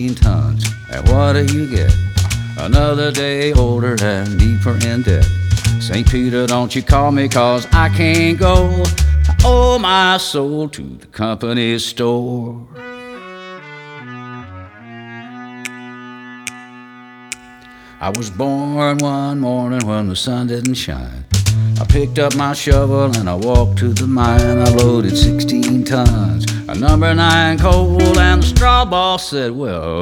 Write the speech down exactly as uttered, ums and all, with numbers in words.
tons. And what do you get? Another day older and deeper in debt. Saint Peter, don't you call me, cause I can't go. I owe my soul to the company store. I was born one morning when the sun didn't shine. I picked up my shovel and I walked to the mine. I loaded sixteen tons, a number nine coal, and the straw boss said, well,